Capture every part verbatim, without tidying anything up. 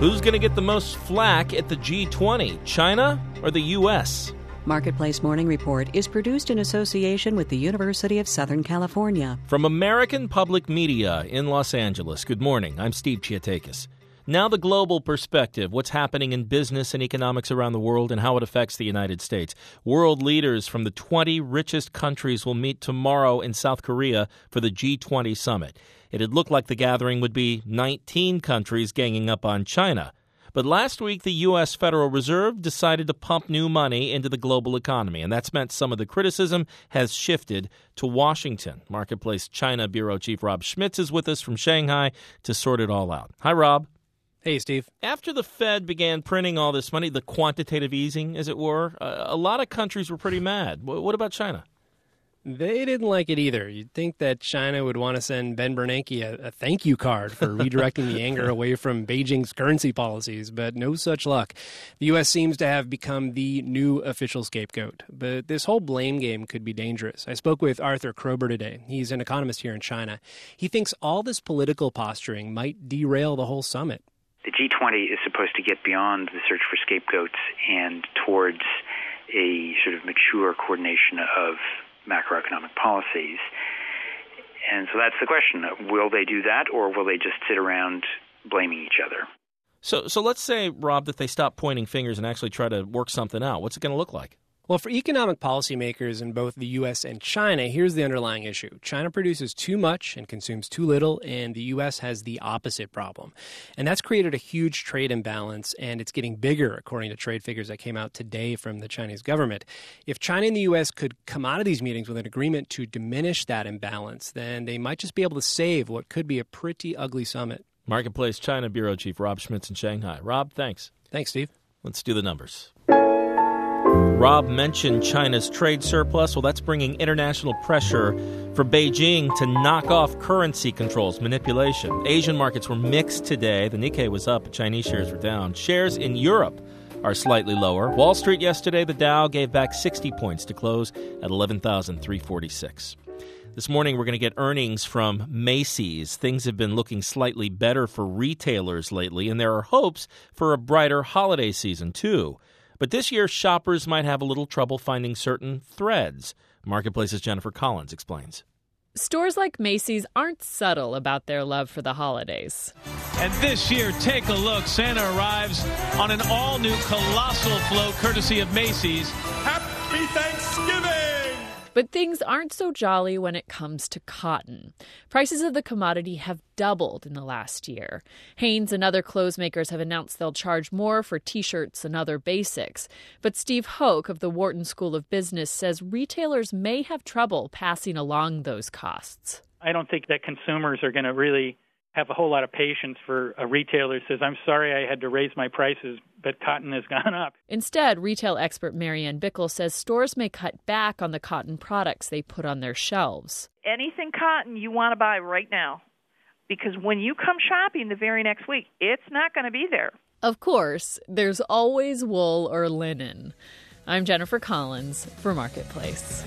Who's going to get the most flack at the G twenty, China or the U S? Marketplace Morning Report is produced in association with the University of Southern California. From American Public Media in Los Angeles, good morning. I'm Steve Chiatakis. Now the global perspective, what's happening in business and economics around the world and how it affects the United States. World leaders from the twenty richest countries will meet tomorrow in South Korea for the G twenty summit. It had looked like the gathering would be nineteen countries ganging up on China. But last week, the U S. Federal Reserve decided to pump new money into the global economy, and that's meant some of the criticism has shifted to Washington. Marketplace China Bureau Chief Rob Schmitz is with us from Shanghai to sort it all out. Hi, Rob. Hey, Steve. After the Fed began printing all this money, the quantitative easing, as it were, uh, a lot of countries were pretty mad. What about China? They didn't like it either. You'd think that China would want to send Ben Bernanke a, a thank you card for redirecting the anger away from Beijing's currency policies, but no such luck. The U S seems to have become the new official scapegoat. But this whole blame game could be dangerous. I spoke with Arthur Krober today. He's an economist here in China. He thinks all this political posturing might derail the whole summit. The G twenty is supposed to get beyond the search for scapegoats and towards a sort of mature coordination of macroeconomic policies. And so that's the question. Will they do that, or will they just sit around blaming each other? So so let's say, Rob, that they stop pointing fingers and actually try to work something out. What's it going to look like? Well, for economic policymakers in both the U S and China, here's the underlying issue. China produces too much and consumes too little, and the U S has the opposite problem. And that's created a huge trade imbalance, and it's getting bigger, according to trade figures that came out today from the Chinese government. If China and the U S could come out of these meetings with an agreement to diminish that imbalance, then they might just be able to save what could be a pretty ugly summit. Marketplace China Bureau Chief Rob Schmitz in Shanghai. Rob, thanks. Thanks, Steve. Let's do the numbers. Rob mentioned China's trade surplus. Well, that's bringing international pressure for Beijing to knock off currency controls, manipulation. Asian markets were mixed today. The Nikkei was up, but Chinese shares were down. Shares in Europe are slightly lower. Wall Street yesterday, the Dow gave back sixty points to close at eleven thousand three hundred forty-six. This morning, we're going to get earnings from Macy's. Things have been looking slightly better for retailers lately, and there are hopes for a brighter holiday season, too. But this year, shoppers might have a little trouble finding certain threads. Marketplace's Jennifer Collins explains. Stores like Macy's aren't subtle about their love for the holidays. And this year, take a look. Santa arrives on an all-new colossal float courtesy of Macy's. Happy Thanksgiving! But things aren't so jolly when it comes to cotton. Prices of the commodity have doubled in the last year. Hanes and other clothes makers have announced they'll charge more for T-shirts and other basics. But Steve Hoke of the Wharton School of Business says retailers may have trouble passing along those costs. I don't think that consumers are going to really have a whole lot of patience for a retailer who says, I'm sorry I had to raise my prices, but cotton has gone up. Instead, retail expert Marianne Bickel says stores may cut back on the cotton products they put on their shelves. Anything cotton you want to buy right now, because when you come shopping the very next week, it's not going to be there. Of course, there's always wool or linen. I'm Jennifer Collins for Marketplace.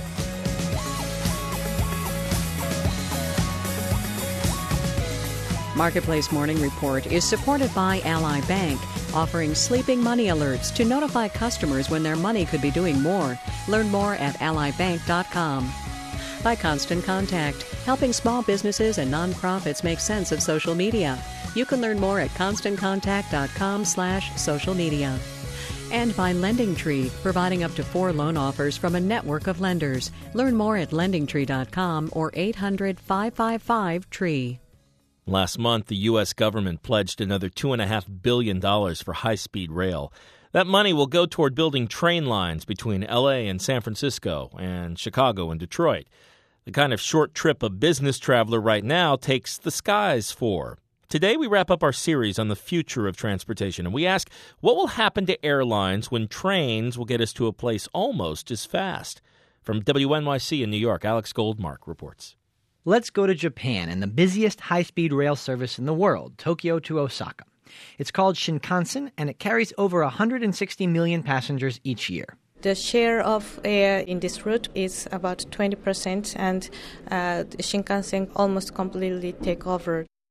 Marketplace Morning Report is supported by Ally Bank, offering sleeping money alerts to notify customers when their money could be doing more. Learn more at ally bank dot com. By Constant Contact, helping small businesses and nonprofits make sense of social media. You can learn more at constant contact dot com slash social media. And by Lending Tree, providing up to four loan offers from a network of lenders. Learn more at lending tree dot com or eight hundred, five five five, T R E E. Last month, the U S government pledged another two point five billion dollars for high-speed rail. That money will go toward building train lines between L A and San Francisco and Chicago and Detroit. The kind of short trip a business traveler right now takes the skies for. Today, we wrap up our series on the future of transportation, and we ask what will happen to airlines when trains will get us to a place almost as fast. From W N Y C in New York, Alex Goldmark reports. Let's go to Japan and the busiest high-speed rail service in the world, Tokyo to Osaka. It's called Shinkansen, and it carries over one hundred sixty million passengers each year. The share of air in this route is about twenty percent, and uh, Shinkansen almost completely take over.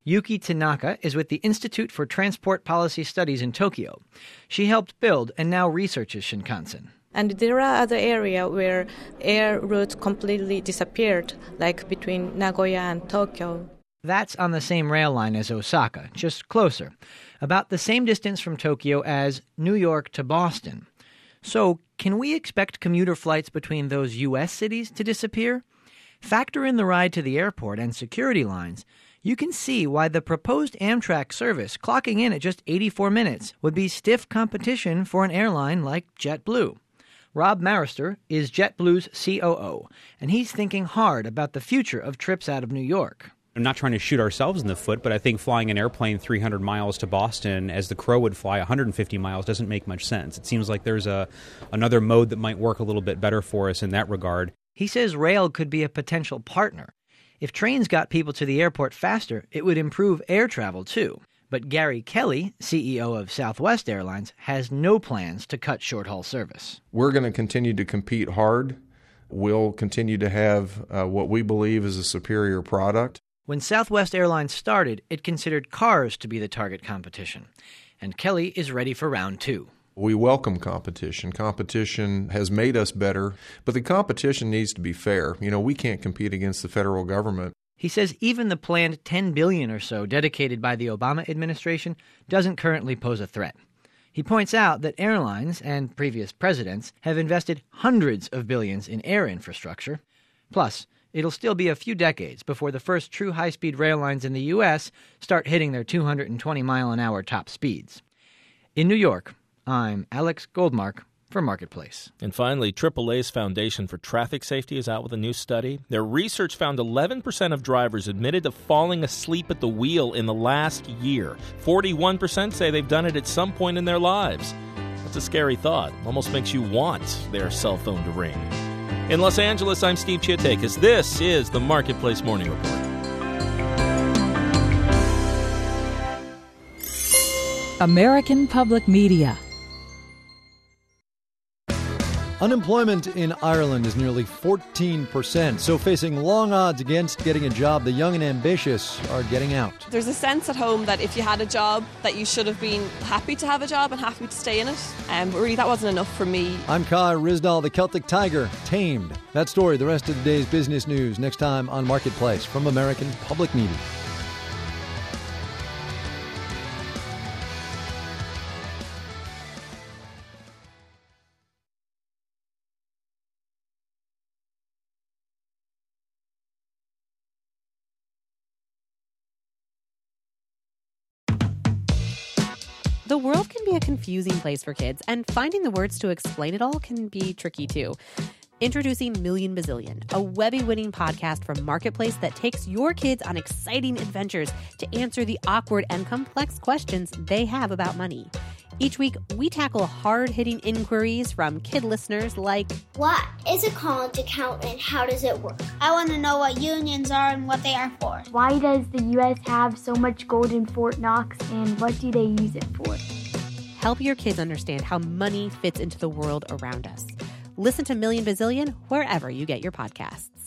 Yuki Tanaka is with the Institute for Transport Policy Studies in Tokyo. She helped build and now researches Shinkansen. And there are other areas where air routes completely disappeared, like between Nagoya and Tokyo. That's on the same rail line as Osaka, just closer, about the same distance from Tokyo as New York to Boston. So, can we expect commuter flights between those U S cities to disappear? Factor in the ride to the airport and security lines. You can see why the proposed Amtrak service, clocking in at just eighty-four minutes, would be stiff competition for an airline like JetBlue. Rob Marister is JetBlue's C O O, and he's thinking hard about the future of trips out of New York. I'm not trying to shoot ourselves in the foot, but I think flying an airplane three hundred miles to Boston as the Crow would fly one hundred fifty miles doesn't make much sense. It seems like there's a another mode that might work a little bit better for us in that regard. He says rail could be a potential partner. If trains got people to the airport faster, it would improve air travel too. But Gary Kelly, C E O of Southwest Airlines, has no plans to cut short-haul service. We're going to continue to compete hard. We'll continue to have uh, what we believe is a superior product. When Southwest Airlines started, it considered cars to be the target competition. And Kelly is ready for round two. We welcome competition. Competition has made us better, but the competition needs to be fair. You know, we can't compete against the federal government. He says even the planned ten billion dollars or so dedicated by the Obama administration doesn't currently pose a threat. He points out that airlines and previous presidents have invested hundreds of billions in air infrastructure. Plus, it'll still be a few decades before the first true high-speed rail lines in the U S start hitting their two hundred twenty mile an hour top speeds. In New York, I'm Alex Goldmark for Marketplace. And finally, triple A's Foundation for Traffic Safety is out with a new study. Their research found eleven percent of drivers admitted to falling asleep at the wheel in the last year. forty-one percent say they've done it at some point in their lives. That's a scary thought. Almost makes you want their cell phone to ring. In Los Angeles, I'm Steve Chiatakis. This is the Marketplace Morning Report. American Public Media. Unemployment in Ireland is nearly fourteen percent, so facing long odds against getting a job, the young and ambitious are getting out. There's a sense at home that if you had a job, that you should have been happy to have a job and happy to stay in it. Um, but really, that wasn't enough for me. I'm Kai Rizdal, the Celtic Tiger, tamed. That story, the rest of the day's business news, next time on Marketplace from American Public Media. The world can be a confusing place for kids, and finding the words to explain it all can be tricky too. Introducing Million Bazillion, a Webby-winning podcast from Marketplace that takes your kids on exciting adventures to answer the awkward and complex questions they have about money. Each week, we tackle hard-hitting inquiries from kid listeners like, what is a college account and how does it work? I want to know what unions are and what they are for. Why does the U S have so much gold in Fort Knox and what do they use it for? Help your kids understand how money fits into the world around us. Listen to Million Bazillion wherever you get your podcasts.